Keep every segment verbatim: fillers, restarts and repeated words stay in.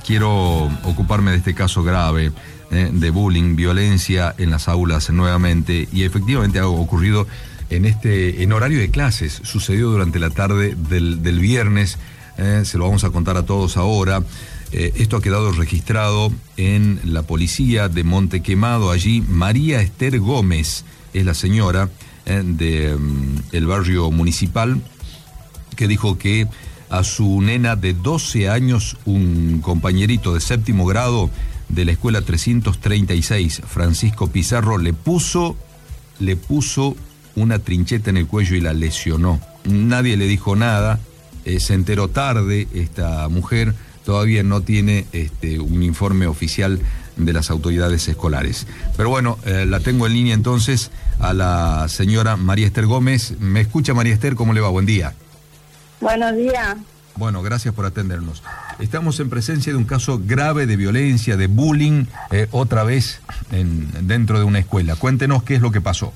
quiero ocuparme de este caso grave eh, de bullying, violencia en las aulas nuevamente, y efectivamente ha ocurrido en este en horario de clases. Sucedió durante la tarde del, del viernes, eh, se lo vamos a contar a todos ahora. Eh, esto ha quedado registrado en la policía de Monte Quemado. Allí María Esther Gómez es la señora eh, de um, el barrio municipal, que dijo que a su nena de doce años, un compañerito de séptimo grado de la escuela trescientos treinta y seis, Francisco Pizarro, le puso, le puso una trincheta en el cuello y la lesionó. Nadie le dijo nada, eh, se enteró tarde esta mujer. Todavía no tiene este, un informe oficial de las autoridades escolares. Pero bueno, eh, la tengo en línea entonces a la señora María Esther Gómez. ¿Me escucha, María Esther? ¿Cómo le va? Buen día. Buenos días. Bueno, gracias por atendernos. Estamos en presencia de un caso grave de violencia, de bullying, eh, otra vez en, dentro de una escuela. Cuéntenos qué es lo que pasó.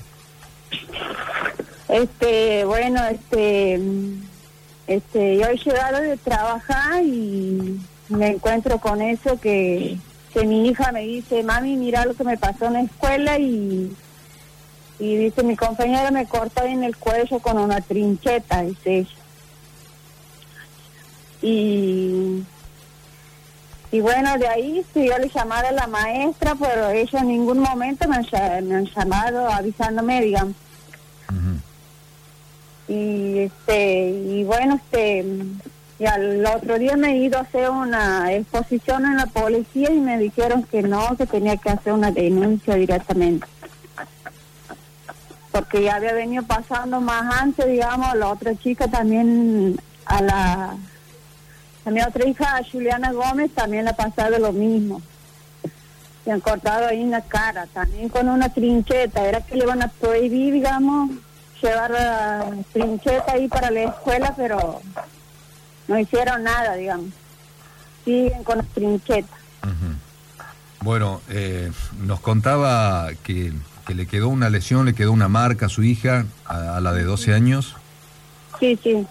Este, bueno, este... Este, yo he llegado de trabajar y me encuentro con eso que, que mi hija me dice, mami, mira lo que me pasó en la escuela, y, y dice, mi compañera me cortó en el cuello con una trincheta, dice ella. Y, y bueno, de ahí sí, yo le llamaba a la maestra, pero ella en ningún momento me han, me han llamado avisándome, digamos. Y este y bueno, este y al otro día me he ido a hacer una exposición en la policía y me dijeron que no, que tenía que hacer una denuncia directamente, porque ya había venido pasando más antes, digamos. La otra chica también, a la a mi otra hija, a Juliana Gómez, también le ha pasado lo mismo. Se han cortado ahí en la cara, también con una trincheta. Era que le iban a prohibir, digamos, llevar la trincheta ahí para la escuela, pero no hicieron nada, digamos. Siguen con la trincheta. Uh-huh. Bueno, eh, nos contaba que, que le quedó una lesión, le quedó una marca a su hija, a, a la de doce años. Sí, sí.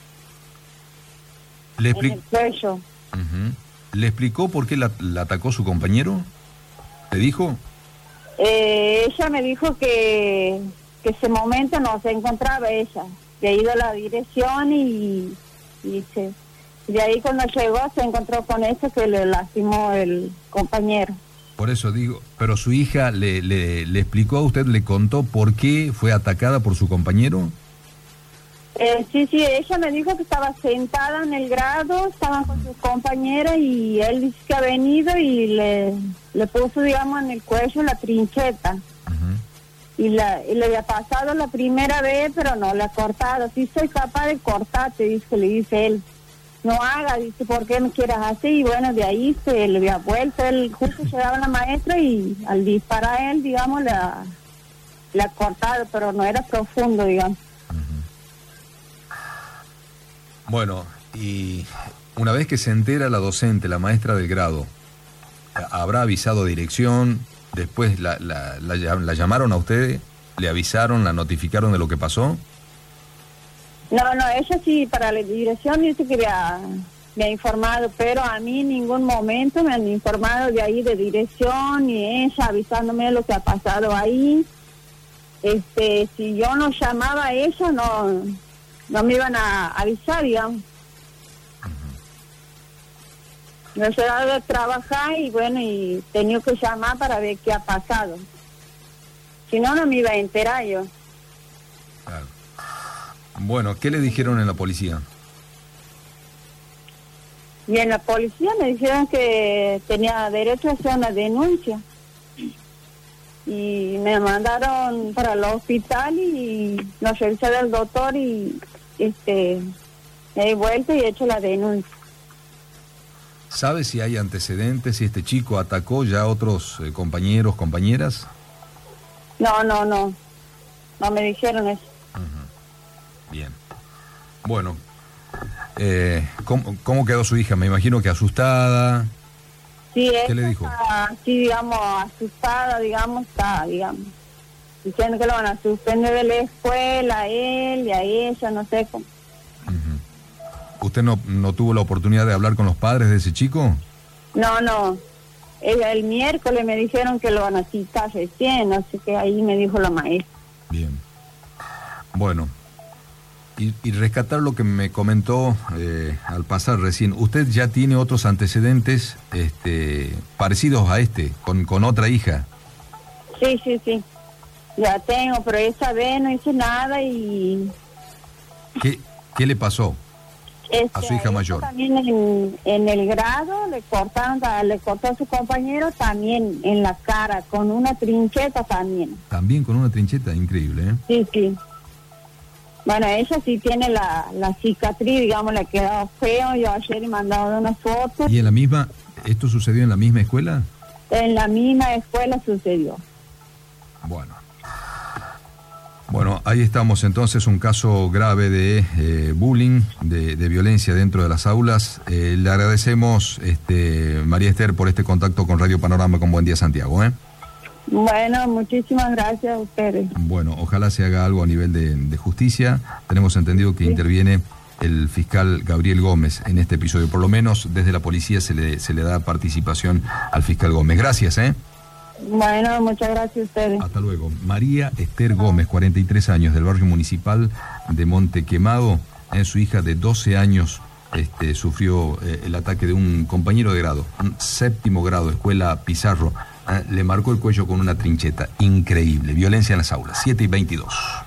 ¿Le expli- en el cuello. Uh-huh. ¿Le explicó por qué la, la atacó su compañero? ¿Le dijo? Eh, ella me dijo que... que ese momento no se encontraba ella, que ha ido a la dirección y, y se, de ahí cuando llegó se encontró con eso que le lastimó el compañero. Por eso digo, pero su hija le, le, le explicó a usted, le contó por qué fue atacada por su compañero. Eh, sí, sí, ella me dijo que estaba sentada en el grado, estaban con sus compañeras y él dice que ha venido y le, le puso, digamos, en el cuello la trincheta. Y, la, y le había pasado la primera vez, pero no le ha cortado. Si soy capaz de cortarte, dice, le dice él. No haga, dice, ¿por qué me quieras así? Y bueno, de ahí se le había vuelto. Él justo llegaba la maestra y al disparar a él, digamos, le ha, le ha cortado, pero no era profundo, digamos. Bueno, y una vez que se entera la docente, la maestra del grado, ¿habrá avisado a dirección? Después la, la, la, la llamaron a usted, le avisaron, la notificaron de lo que pasó. No, no, ella sí, para la dirección dice que me ha, me ha informado, pero a mí en ningún momento me han informado de ahí de dirección, ni ella avisándome de lo que ha pasado ahí. Este, si yo no llamaba a ella, no, no me iban a avisar, digamos. No he llegado a trabajar y bueno, y tenía que llamar para ver qué ha pasado. Si no, no me iba a enterar yo. Claro. Bueno, ¿qué le dijeron en la policía? Y en la policía me dijeron que tenía derecho a hacer una denuncia. Y me mandaron para el hospital y lo revisé del doctor y este me he vuelto y he hecho la denuncia. ¿Sabe si hay antecedentes, si este chico atacó ya a otros eh, compañeros, compañeras? No, no, no. No me dijeron eso. Uh-huh. Bien. Bueno, eh, ¿cómo, ¿cómo quedó su hija? Me imagino que asustada. Sí, ¿qué le dijo? Está, sí, digamos, asustada, digamos, está, digamos, diciendo que lo van a suspender de la escuela, a él y a ella, no sé cómo. Uh-huh. ¿Usted no, no tuvo la oportunidad de hablar con los padres de ese chico? No, no. El, el miércoles me dijeron que lo van a citar recién, así que ahí me dijo la maestra. Bien. Bueno. Y, y rescatar lo que me comentó eh, al pasar recién. ¿Usted ya tiene otros antecedentes este, parecidos a este, con, con otra hija? Sí, sí, sí. Ya tengo, pero esa vez no hice nada y... ¿Qué, qué le pasó este, a su hija mayor? También en, en el grado le cortaron, le cortó a su compañero también en la cara, con una trincheta también. También con una trincheta, increíble, ¿eh? Sí, sí. Bueno, ella sí tiene la, la cicatriz, digamos, le ha quedado feo. Yo ayer he mandado una foto. ¿Y en la misma, esto sucedió en la misma escuela? En la misma escuela sucedió. Bueno. Bueno, ahí estamos entonces, un caso grave de eh, bullying, de, de violencia dentro de las aulas. Eh, le agradecemos, este, María Esther, por este contacto con Radio Panorama con Buen Día Santiago, ¿eh? Bueno, muchísimas gracias a ustedes. Bueno, ojalá se haga algo a nivel de, de justicia. Tenemos entendido que sí. Interviene el fiscal Gabriel Gómez en este episodio. Por lo menos desde la policía se le, se le da participación al fiscal Gómez. Gracias, ¿eh? Bueno, muchas gracias a ustedes. Hasta luego. María Esther Gómez, cuarenta y tres años, del barrio municipal de Monte Quemado. Eh, su hija de doce años este, sufrió eh, el ataque de un compañero de grado, un séptimo grado, escuela Pizarro. Eh, le marcó el cuello con una trincheta. Increíble. Violencia en las aulas. siete y veintidós.